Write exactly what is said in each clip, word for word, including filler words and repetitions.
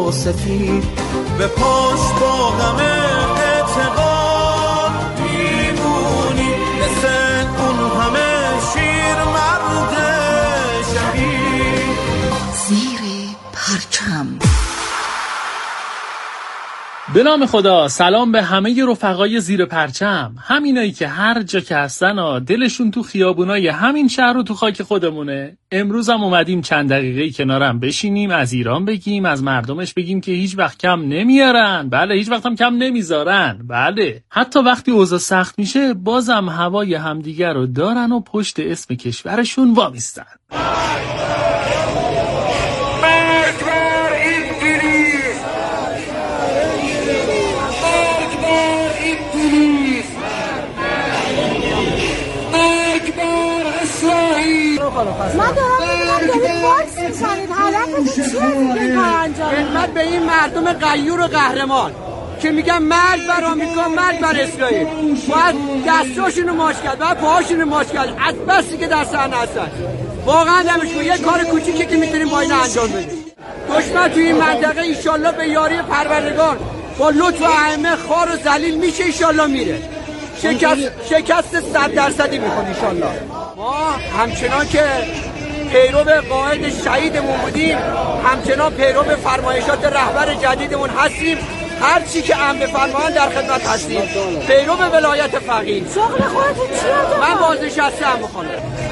و سفید، به پشت با غم اعتقاد میمونی مثل اون همه شیر مرد شهید. زیر پرچم. به نام خدا. سلام به همه رفقای زیر پرچم، همینایی که هر جا که هستن ها دلشون تو خیابونای همین شهر و تو خاک خودمونه. امروز هم اومدیم چند دقیقه کنارم بشینیم، از ایران بگیم، از مردمش بگیم که هیچ وقت کم نمیارن. بله، هیچ وقت هم کم نمیذارن. بله، حتی وقتی اوضاع سخت میشه بازم هوای همدیگر رو دارن و پشت اسم کشورشون وامیستن. من دارم میگم دارید باکس میشنید، هدفتون چیه دیگه کار انجام؟ خدمت به این مردم غیور و قهرمان که میگن مرگ بر آمریکا، مرگ بر اسرائیل، باید دستاشون رو ماچ کرد، باید پاهاشون رو ماچ کرد از بسی که در صحنه هستن. واقعا دمشون یه کار کوچیکی که میتونیم با اینا انجام بدیم. دشمن توی این منطقه ایشالله به یاری پروردگار با لطف و ائمه خار و ذلیل میشه، ایشالله میره. شکست شکست صد درصدی میخواد ایشالله. ما همچنان که پیرو قائد شهیدمون بودیم، همچنان پیرو فرمایشات رهبر جدیدمون هستیم. هر چی که امر بفرمایند در خدمت هستیم. پیرو ولایت فقیه. شغل خودتون چیه؟ من بازنشسته‌ام میخوام.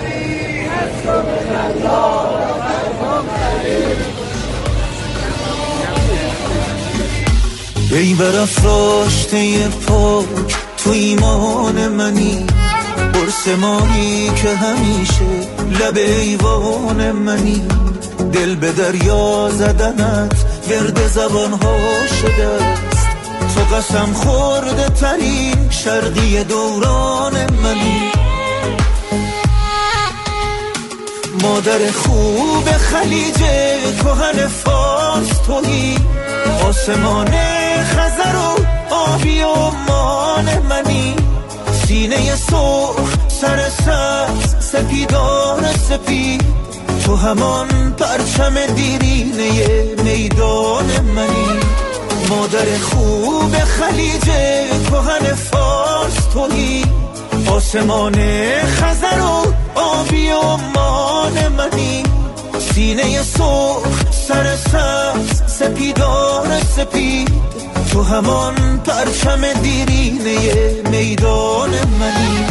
ای برافراشته پاک تو ایمان منی، قرص مانی که همیشه لب ایوان منی، دل به دریا زدنت ورد زبانها شده است، تو قسم خورده ترین شرقی دوران منی. مادر خوب خلیج کهن فارس تویی، آسمان خزر و آبی و مان منی، سینه سرخ سر سبز سپیدار سپید، تو همان پرچم دیرینه میدان منی. مادر خوب خلیج کهن فارس تویی، آسمان خزر و آبی و مان منی، سینه سرخ سر سبز سپیدار سپید، تو همان پرچم دیرینه میدان منی.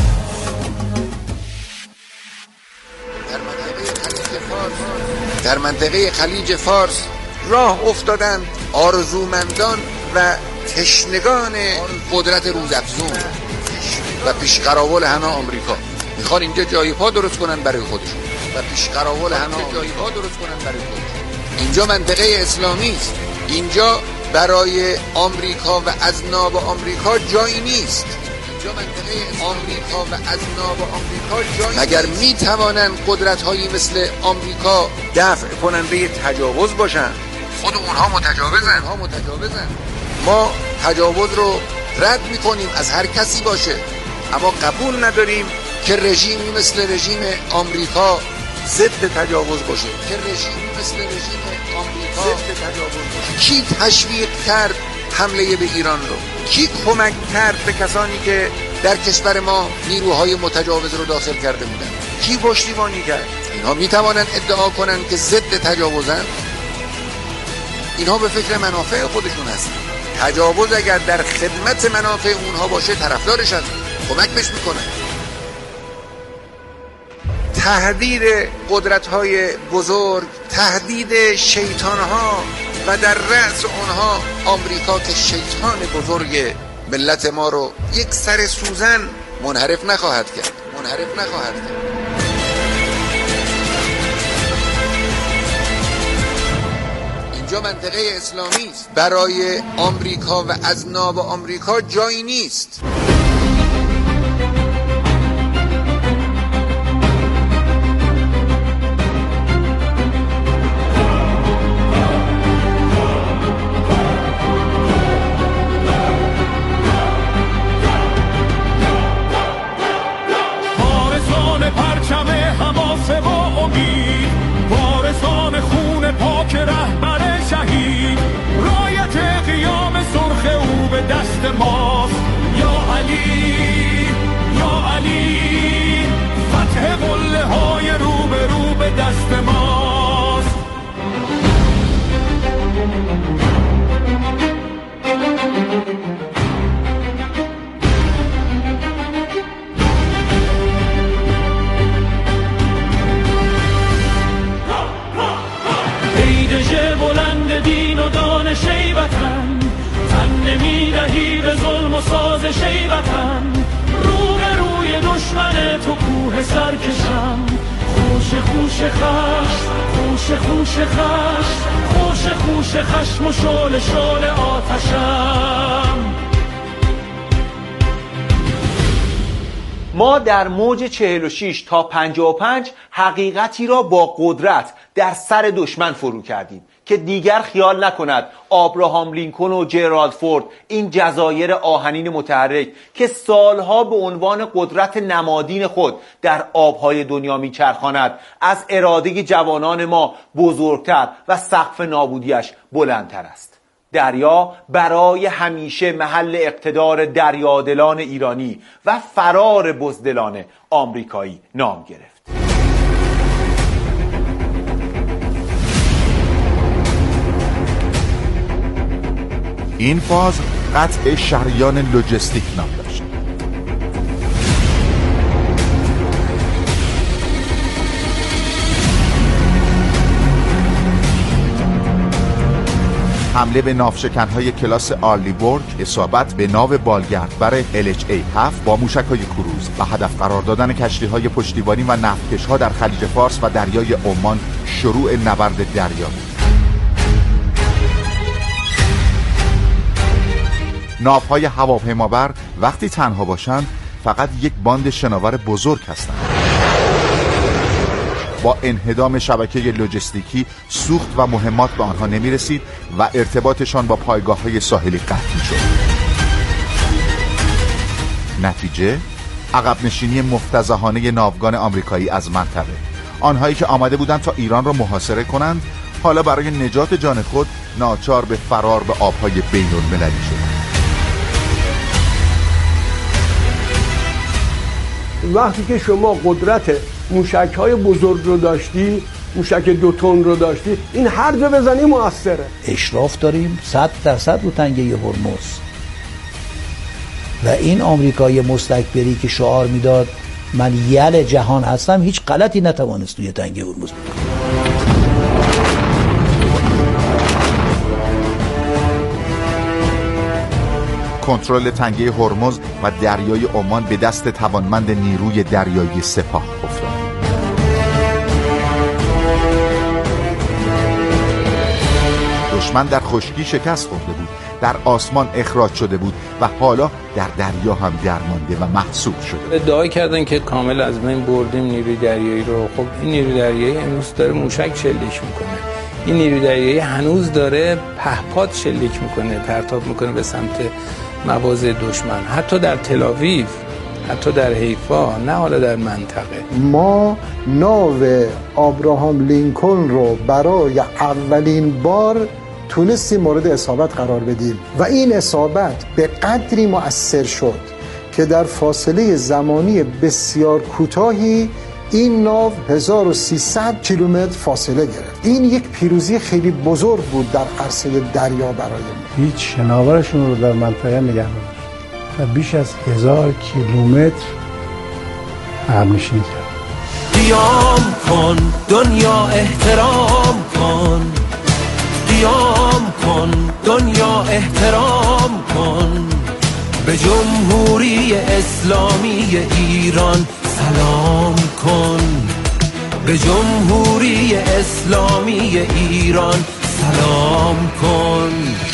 در منطقه خلیج فارس راه افتادن آرزومندان و تشنگان قدرت روزافزون و پیشقراول همه آمریکا. میخوان اینجا جای پا درست کنن برای خودشون و پیشقراول همه جای پا درست کنن برای خودشون. اینجا منطقه اسلامی است. اینجا برای آمریکا و اذناب آمریکا جایی نیست. اینجا منطقه آمریکا و اذناب آمریکا جایی مگر میتوانند قدرت‌هایی مثل آمریکا دفع کننده تجاوز باشند؟ خود اونها متجاوزن. اونها متجاوزن. ما تجاوز رو رد میکنیم از هر کسی باشه، اما قبول نداریم که رژیمی مثل رژیم آمریکا ضد تجاوز باشه. که رژیمی مثل رژیم آمریکا ضد تجاوز باشه. کی تشویق کرد حمله به ایران رو؟ کی کمک کرد به کسانی که در کشور ما نیروهای متجاوز رو داخل کرده بودن؟ کی پشتیبانی کرد؟ اینها میتوانند ادعا کنند که ضد تجاوزن؟ اینها به فکر منافع خودشون هستن. تجاوز اگر در خدمت منافع اونها باشه طرفدارش هستن، کمک بهش میکنن. تهدید قدرت‌های بزرگ، تهدید شیطان‌ها و در رأس اونها آمریکا که شیطان بزرگ ملت ما رو یک سر سوزن منحرف نخواهد کرد. منحرف نخواهد کرد. اینجا منطقه اسلامی است. برای آمریکا و اذناب آمریکا جایی نیست. علی، فتح قله های رو به رو به دست ماست. ایدژ بلند دین و دانش ای وطن، تن نمی دهی به ظلم و سازش ای وطن. رو به روی دشمن تو کوه سرکشم، خوش خوش خشم، خوش خوش خشم، خوش خوش خشم و شعله شعله آتشم. ما در موج چهل و شش تا پنجاه و پنج حقیقتی را با قدرت در سر دشمن فرو کردیم که دیگر خیال نکند آبراهام لینکن و جرالد فورد، این جزایر آهنین متحرک که سالها به عنوان قدرت نمادین خود در آبهای دنیا میچرخاند، از اراده جوانان ما بزرگتر و سقف نابودیش بلندتر است. دریا برای همیشه محل اقتدار دریادلان ایرانی و فرار بزدلان آمریکایی نام گرفت. این فاز قطع شریان لوجستیک نام داشت. حمله به ناوشکن‌های کلاس آرلیبورگ، اصابت به ناو بالگردبر ال اچ ای هفت با موشک‌های کروز و هدف قرار دادن کشتی‌های پشتیبانی و نفتکش‌ها در خلیج فارس و دریای عمان شروع نبرد دریا بود. ناوهای هواپیمابر وقتی تنها باشند فقط یک باند شناور بزرگ هستند. با انهدام شبکه لوجستیکی سوخت و مهمات به آنها نمی رسید و ارتباطشان با پایگاه های ساحلی قطع می شد. نتیجه عقب نشینی مفتضحانه ناوگان آمریکایی از منطقه. آنهایی که آمده بودند تا ایران را محاصره کنند حالا برای نجات جان خود ناچار به فرار به آبهای بین المللی شدند. وقتی که شما قدرت موشک‌های بزرگ رو داشتی، موشک دو تن رو داشتی، این هر جا بزنی مؤثره. اشراف داریم صد درصد رو تنگه هرمز و این آمریکای مستکبری که شعار میداد من یل جهان هستم هیچ غلطی نتوانست توی تنگه هرمز بکنه. کنترل تنگه هرمز و دریای عمان به دست توانمند نیروی دریایی سپاه افتاد. دشمن در خشکی شکست خورده بود، در آسمان اخراج شده بود و حالا در دریا هم درمانده و محصور شده. ادعا کردن که کامل از بین بردیم نیروی دریایی رو. خب این نیروی دریایی امروز داره موشک شلیک میکنه. این نیروی دریایی هنوز داره پهپاد شلیک میکنه، پرتاب میکنه به سمت مواضع دشمن، حتی در تل‌آویو، حتی در حیفا، نه حالا در منطقه. ما ناو آبراهام لینکن رو برای اولین بار تونستیم مورد اصابت قرار بدیم و این اصابت به قدری مؤثر شد که در فاصله زمانی بسیار کوتاهی این ناو هزار و سیصد کیلومتر فاصله گرفت. این یک پیروزی خیلی بزرگ بود در عرصه دریا برای ما. هیچ شناورشون رو در منطقه نگه نداشت و بیش از هزار کیلومتر عقب‌نشینی کرد. قیام کن دنیا، احترام کن، قیام کن دنیا، احترام کن، به جمهوری اسلامی ایران سلام کن، به جمهوری اسلامی ایران سلام کن.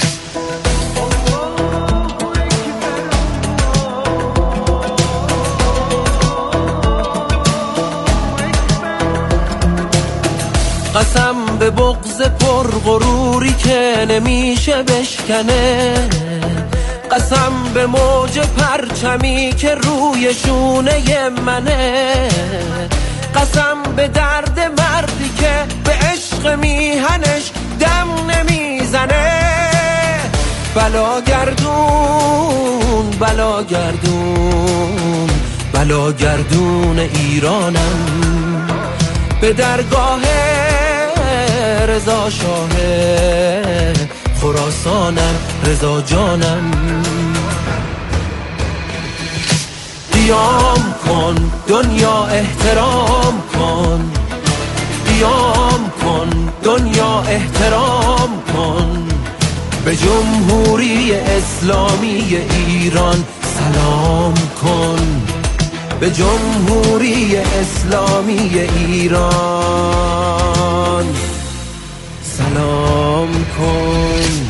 قسم به بغض پرغروری که نمیشه بشکنه، قسم به موج پرچمی که روی شونه منه، قسم به درد مردی که به عشق میهنش دم نمیزنه. بلا گردون بلا گردون بلاگردون ایرانم، به درگاه رضا شاه خراسانم، رضا جانم. قیام کن دنیا احترام کن، قیام کن دنیا احترام کن، به جمهوری اسلامی ایران سلام کن، به جمهوری اسلامی ایران سلام کن.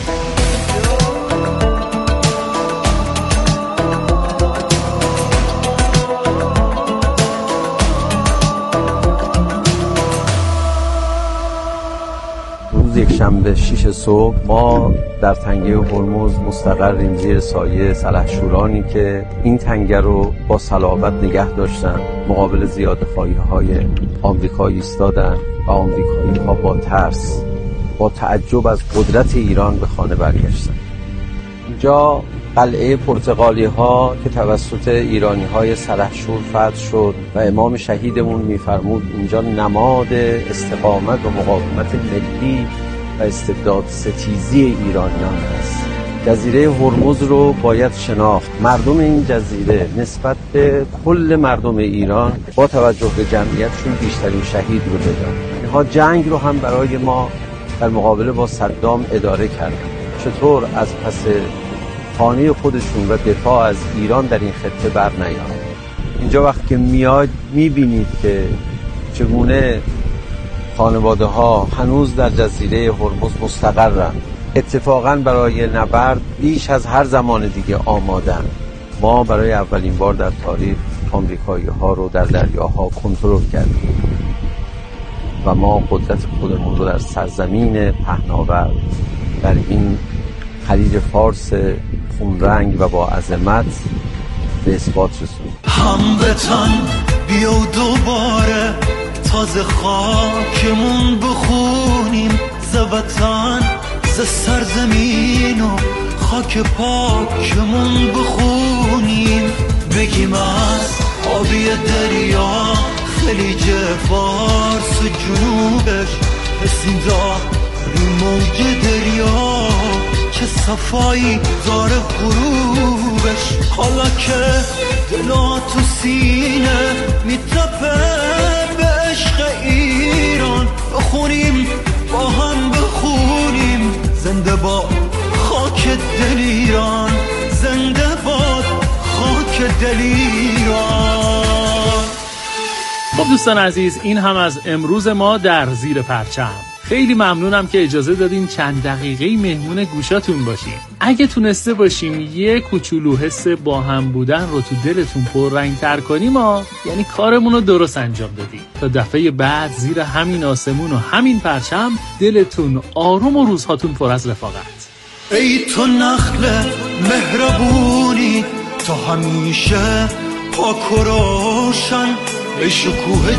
روز یک شنبه شش صبح ما در تنگه هرمز مستقریم زیر سایه سلحشورانی که این تنگه رو با صلابت نگه داشتن، مقابل زیادخواهی‌های آمریکایی ایستادن و آمریکایی ها با ترس، با تعجب از قدرت ایران به خانه برگشتن. اینجا قلعه پرتغالی ها که توسط ایرانی های سلحشور فتح شد و امام شهیدمون میفرمود اینجا نماد استقامت و مقاومت ملی و استبداد ستیزی ایرانیان است. جزیره هرمز رو باید شناخت. مردم این جزیره نسبت به کل مردم ایران با توجه به جمعیتشون بیشترین شهید رو دادن. اینها جنگ رو هم برای ما در مقابله با صدام اداره کردن. چطور از پس خانه خودشون و دفاع از ایران در این خطه بر نیاد. اینجا وقتی که میاد میبینید که چگونه خانواده ها هنوز در جزیره هرمز مستقرن، اتفاقا برای نبرد بیش از هر زمان دیگه آمادن. ما برای اولین بار در تاریخ آمریکایی ها رو در دریاها کنترل کردیم و ما قدرت خودمون رو در سرزمین پهناور در این خلیج فارس خونرنگ و با عظمت به اثبات رسوند. هموطن بیا دوباره تازه خاکمون بخونیم، ز وطن ز سرزمین و خاک پاکمون بخونیم، بگیم از آبی دریا خلیج فارس و جنوبش رسیدا رو موج دریا که صفایی داره غروبش. حالا که دلا تو سینه میتپه به عشق ایران، بخونیم با هم بخونیم زنده باد خاک دل ایران، زنده باد خاک دل ایران. خب دوستان عزیز، این هم از امروز ما در زیر پرچم. خیلی ممنونم که اجازه دادین چند دقیقه مهمون گوشاتون باشیم. اگه تونسته باشیم یه کوچولو حس با هم بودن رو تو دلتون پررنگ تر کنیم، ما یعنی کارمون رو درست انجام دادیم. تا دفعه بعد زیر همین آسمون و همین پرچم دلتون آروم و روزهاتون پر از رفاقت. ای تو نخل مهربونی تا همیشه پاک و روشن، ای شکوه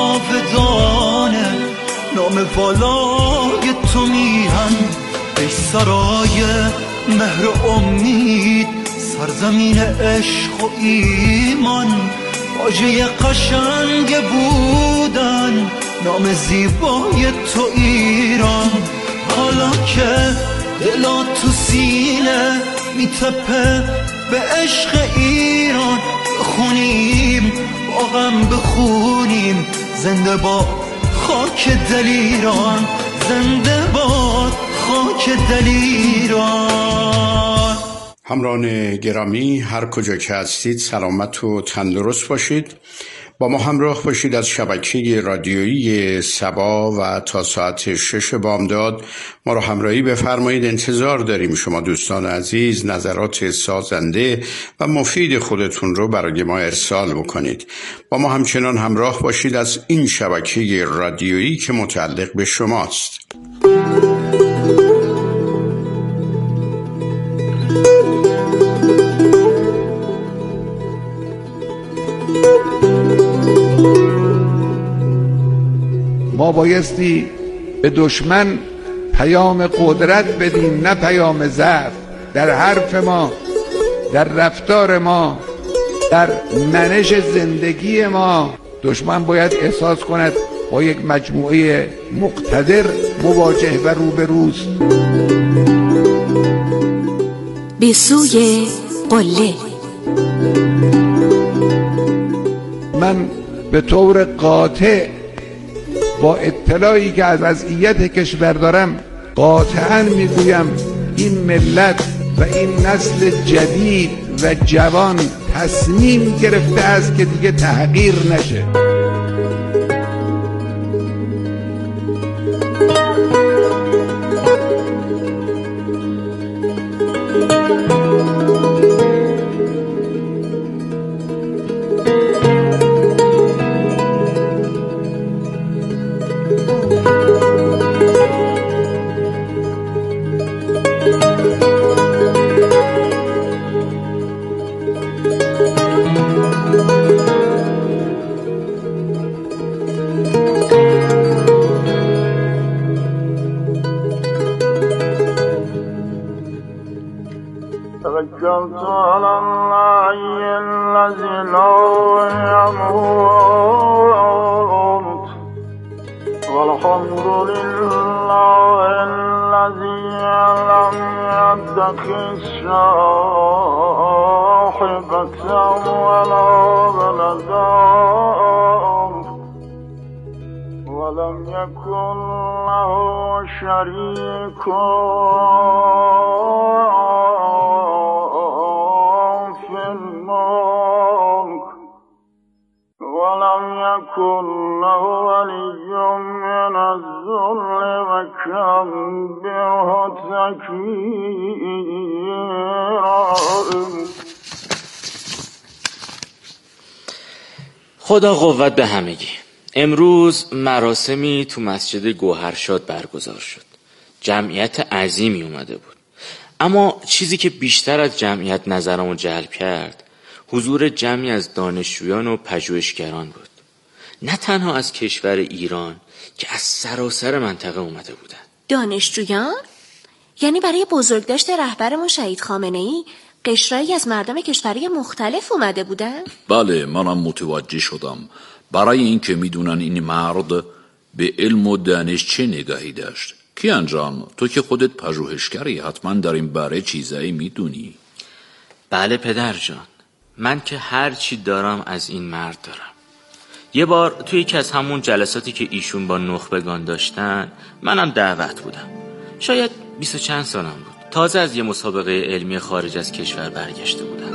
جاودانه نام والای تو میهن، ای سرای مهر و امید سرزمین عشق و ایمان، واژه قشنگ بودن نام زیبای تو ایران. حالا که دلا تو سینه میتپه به عشق ایران، بخونیم با غم بخونیم زنده باد خاک دل ایران، زنده باد خاک دل ایران. همراهان گرامی، هر کجا که هستید سلامت و تندرست باشید. با ما همراه باشید از شبکه رادیویی سبا و تا ساعت شش بامداد ما رو همراهی بفرمایید. انتظار داریم شما دوستان عزیز نظرات سازنده و مفید خودتون رو برای ما ارسال بکنید. با ما همچنان همراه باشید از این شبکه رادیویی که متعلق به شماست. ما بایستی به دشمن پیام قدرت بدیم نه پیام ضعف. در حرف ما، در رفتار ما، در منش زندگی ما دشمن باید احساس کند با یک مجموعه مقتدر مواجه و روبروست. به سوی قله. من به طور قاطع با اطلاعی که از وضعیت کشور دارم قاطعاً میگویم این ملت و این نسل جدید و جوان تصمیم گرفته است که دیگه تحقیر نشه. توكلت على الله الذي لا يموت والحمد لله الذي لم يتخذ صاحبة ولا ولدا ولم يكن له شريك ولم يكن له ولي من الذل وكبره تكبيرا. خدا قوت به همگی. امروز مراسمی تو مسجد گوهرشاد برگزار شد. جمعیت عظیمی اومده بود. اما چیزی که بیشتر از جمعیت نظرمو جلب کرد حضور جمعی از دانشجویان و پژوهشگران بود. نه تنها از کشور ایران که از سراسر منطقه اومده بودن. دانشجویان؟ یعنی برای بزرگداشت رهبرمون شهید خامنه‌ای قشرایی از مردم کشورهای مختلف اومده بودن؟ بله، منم متوجه شدم. برای اینکه میدونن این مرد به علم و دانش چه نگاهی داشت. کیان جان، تو که خودت پژوهشگری حتما در این باره چیزایی میدونی. بله پدر جان، من که هر چی دارم از این مرد دارم. یه بار توی یکی از همون جلساتی که ایشون با نخبگان داشتن منم دعوت بودم. شاید بیست و چند سالم بود. تازه از یه مسابقه علمی خارج از کشور برگشته بودم.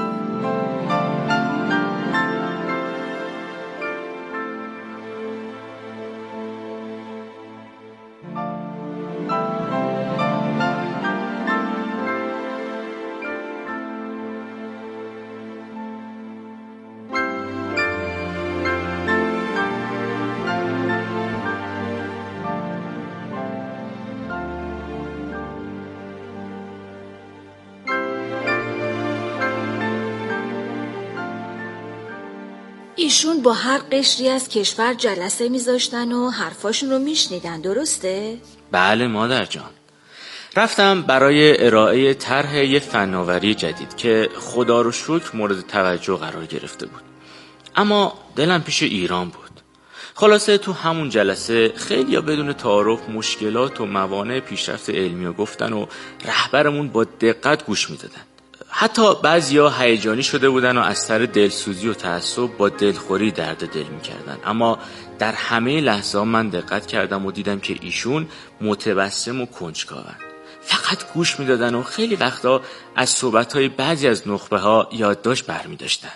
ایشون با هر قشری از کشور جلسه میذاشتن و حرفاشون رو میشنیدن، درسته؟ بله مادر جان. رفتم برای ارائه طرح یه فناوری جدید که خدا رو شکر مورد توجه قرار گرفته بود. اما دلم پیش ایران بود. خلاصه تو همون جلسه خیلیا بدون تعارف مشکلات و موانع پیشرفت علمی رو گفتن و رهبرمون با دقت گوش میدادن. حتی بعضیا هیجانی شده بودن و از سر دلسوزی و تعصب با دلخوری درد دل میکردن. اما در همه لحظه من دقت کردم و دیدم که ایشون متبسم و کنجکاون. فقط گوش میدادن و خیلی وقتا از صحبت‌های بعضی از نخبه ها یادداشت برمی‌داشتن.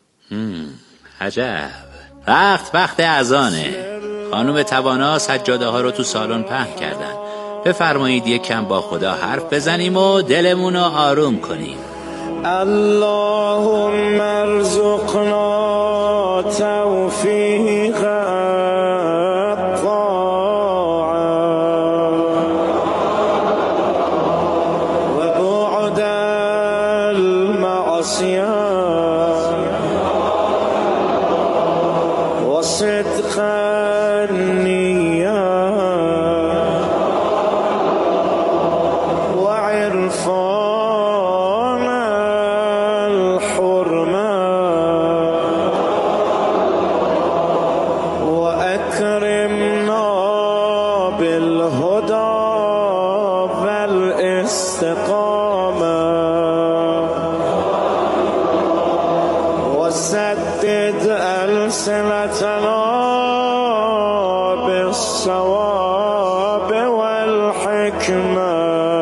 عجب. وقت وقت اذانه. خانم توانا سجاده ها رو تو سالن پهن کردن. بفرمایید یک کم با خدا حرف بزنیم و دلمون رو آروم کنیم. اللهم ارزقنا توفیق الطاعة و بعد المعصیة و صدق النیة و عرفان الحرمة والاستقامة وسدد ألسنتنا بالصواب والحكمة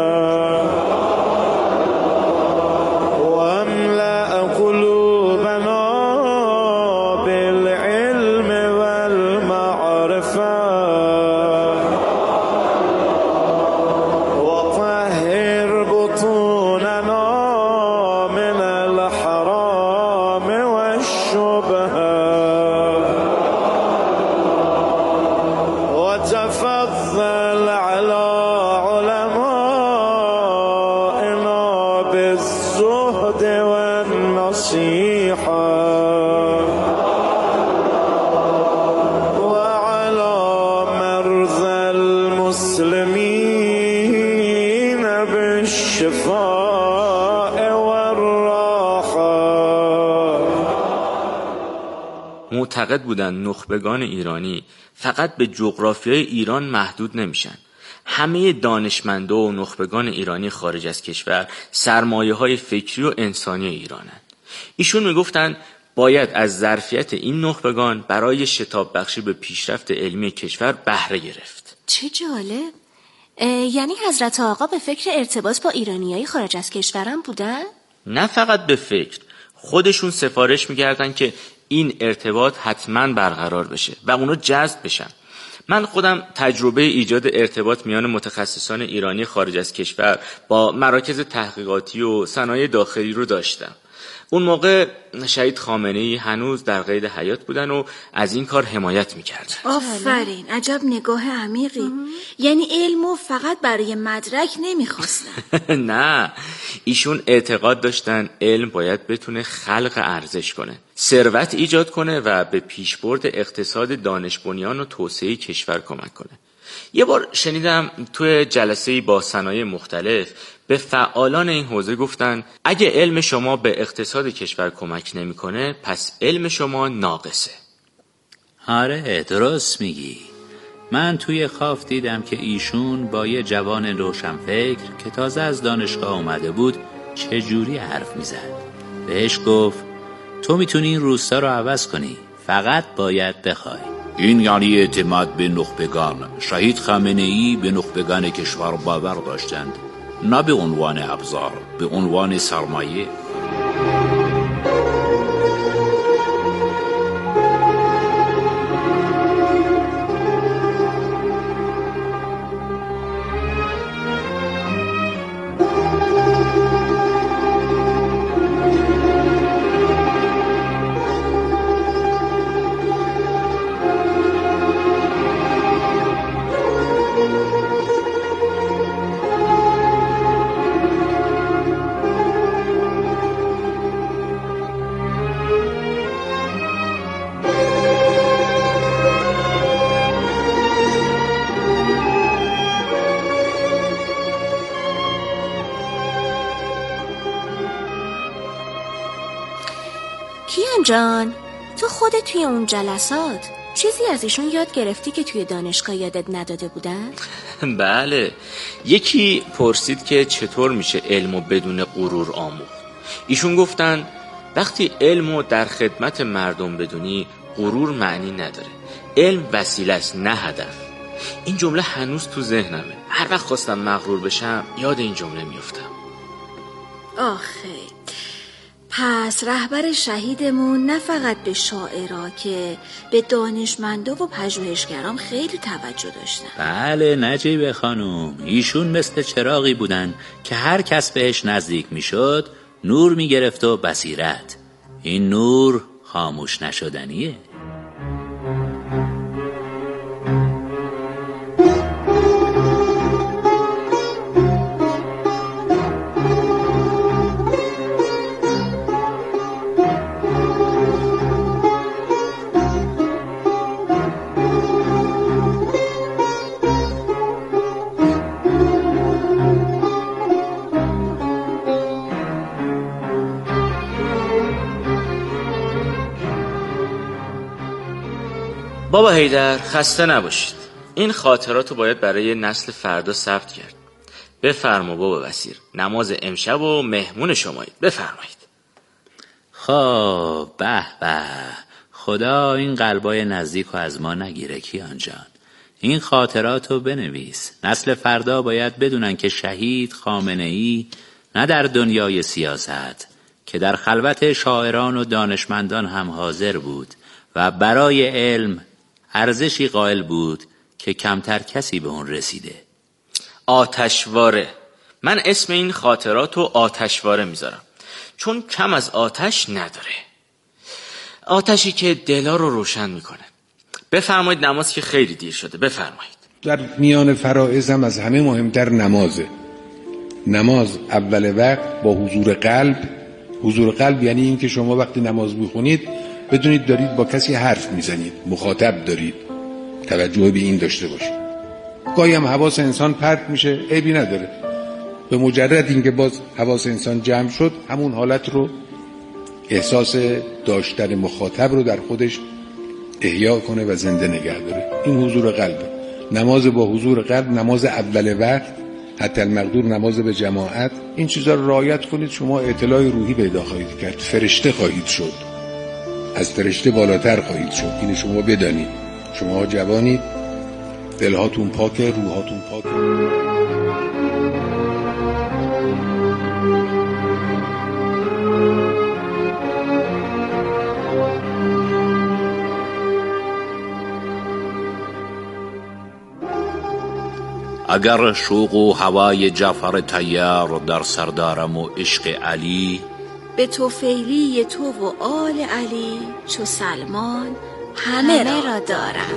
واملأ قلوبنا بالعلم والمعرفة وطهر بطوننا من الحرام والشبهة وتفضل على علمائنا بالزهد والنصيحة وعلى مرضى المسلمين بالشفاء والراحة. معتقد بودن نخبگان ایرانی فقط به جغرافیای ایران محدود نمیشن. همه دانشمندا و نخبگان ایرانی خارج از کشور سرمایه های فکری و انسانی ایرانن. ایشون میگفتن باید از ظرفیت این نخبگان برای شتاب بخشی به پیشرفت علمی کشور بهره گرفت. چه جالب. یعنی حضرت آقا به فکر ارتباط با ایرانیای خارج از کشورم بودن؟ نه فقط به فکر، خودشون سفارش میکردن که این ارتباط حتما برقرار بشه و اونا جذب بشن. من خودم تجربه ایجاد ارتباط میان متخصصان ایرانی خارج از کشور با مراکز تحقیقاتی و صنایع داخلی رو داشتم. اون موقع شهید خامنه‌ای هنوز در قید حیات بودن و از این کار حمایت میکردن. آفرین، عجب نگاه عمیقی. یعنی علمو فقط برای مدرک نمیخواستن. نه، ایشون اعتقاد داشتن علم باید بتونه خلق ارزش کنه، ثروت ایجاد کنه و به پیشبرد اقتصاد دانش بنیان و توسعه کشور کمک کنه. یه بار شنیدم توی جلسه‌ای با صنایع مختلف به فعالان این حوزه گفتن اگه علم شما به اقتصاد کشور کمک نمیکنه پس علم شما ناقصه. آره درست میگی. من توی خواب دیدم که ایشون با یه جوان روشنفکر که تازه از دانشگاه اومده بود چجوری حرف میزد. بهش گفت تو میتونی این روستا رو عوض کنی، فقط باید بخوای. این یعنی اعتماد به نخبگان. شهید خامنه‌ای به نخبگان کشور باور داشتند، نه به عنوان ابزار، به عنوان سرمایه. کیان جان، تو خودت توی اون جلسات چیزی از ایشون یاد گرفتی که توی دانشگاه یادت نداده بودن؟ بله، یکی پرسید که چطور میشه علمو بدون غرور آموخت. ایشون گفتن وقتی علمو در خدمت مردم بدونی غرور معنی نداره، علم وسیله است نه هدف. این جمله هنوز تو ذهنمه، هر وقت خواستم مغرور بشم یاد این جمله میافتم. آخه پس رهبر شهیدمون نه فقط به شاعرها که به دانشمندا و پژوهشگران خیلی توجه داشتن. بله نجیب خانوم، ایشون مثل چراغی بودن که هر کس بهش نزدیک میشد نور میگرفت و بصیرت. این نور خاموش نشدنیه. بابا حیدر خسته نباشید. این خاطرات رو باید برای نسل فردا ثبت کرد. بفرما بابا وزیر، نماز امشب و مهمون شمایید، بفرمایید. خب به به، خدا این قلبای نزدیک رو از ما نگیره کیان جان. این خاطراتو بنویس، نسل فردا باید بدونن که شهید خامنه‌ای نه در دنیای سیاست که در خلوت شاعران و دانشمندان هم حاضر بود و برای علم ارزشی قائل بود که کمتر کسی به اون رسیده. آتشواره. من اسم این خاطراتو آتشواره میذارم، چون کم از آتش نداره، آتشی که دلا رو روشن میکنه. بفرمایید نماز که خیلی دیر شده، بفرمایید. در میان فرائض هم از همه مهمتر نمازه. نماز اول وقت با حضور قلب. حضور قلب یعنی این که شما وقتی نماز میخونید بدونید دارید با کسی حرف میزنید، مخاطب دارید، توجه به این داشته باشید. گاهی هم حواس انسان پرت میشه، عیبی نداره. به مجرد اینکه باز حواس انسان جمع شد، همون حالت رو، احساس داشتن مخاطب رو در خودش احیا کنه و زنده نگه داره. این حضور قلبه. نماز با حضور قلب، نماز اول وقت، حتی المقدور نماز به جماعت، این چیزا رو رعایت کنید، شما اطلاع روحی پیدا خواهید کرد، فرشته خواهید شد، از فرشته بالاتر خواهید شد. اینو شما بدانید. شما جوانید، دلهاتون پاکه، روحاتون پاکه. اگر شوق و هوای جعفر طیار در سردارم و عشق علی، به توفیلی تو و آل علی چو سلمان همه را دارم.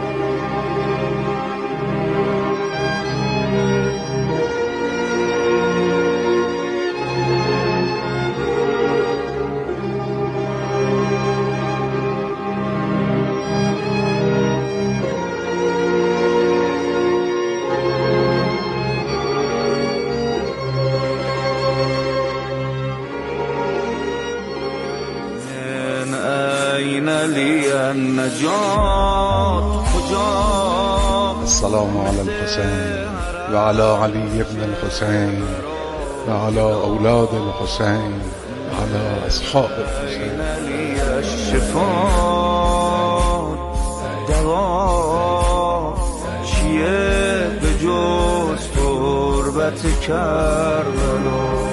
السلام علی الحسین و علی علی ابن الحسین و علی اولاد الحسین و علی اصحاب الحسین. دوا چیه به جز تربت کربلا؟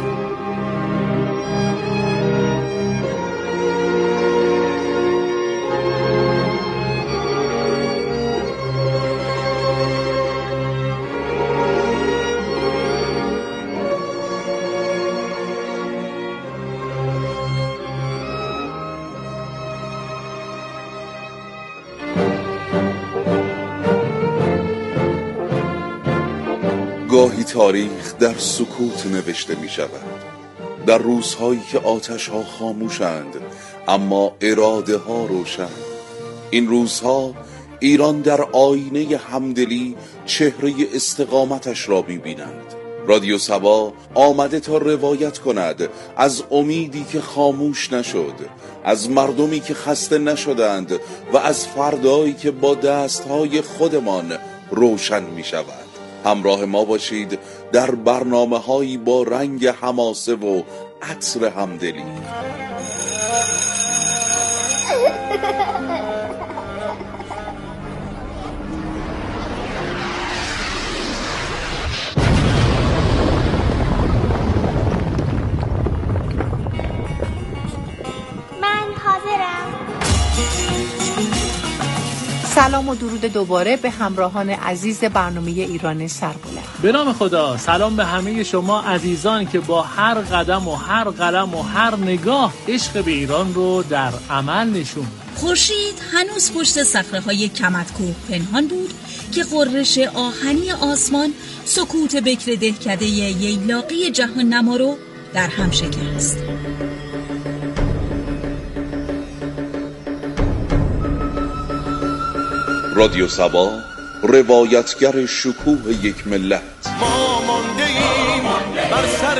گاهی تاریخ در سکوت نوشته می شود، در روزهایی که آتش ها خاموشند اما اراده ها روشن. این روزها ایران در آینه همدلی چهره استقامتش را می بینند. رادیو سبا آمده تا روایت کند از امیدی که خاموش نشد، از مردمی که خسته نشدند و از فردایی که با دستهای خودمان روشن می شود. همراه ما باشید در برنامه‌هایی با رنگ حماسه و عطر همدلی. سلام و درود دوباره به همراهان عزیز برنامه ایران سربلند. به نام خدا، سلام به همه شما عزیزان که با هر قدم و هر قلم و هر نگاه عشق به ایران رو در عمل نشون. خورشید هنوز پشت صخره‌های کمدکوه پنهان بود که غرش آهنی آسمان سکوت بکر دهکده ییلاقی جهان نما رو در هم شکست. رادیو سبا، روایتگر شکوه یک ملت. ما مانده ایم بر سر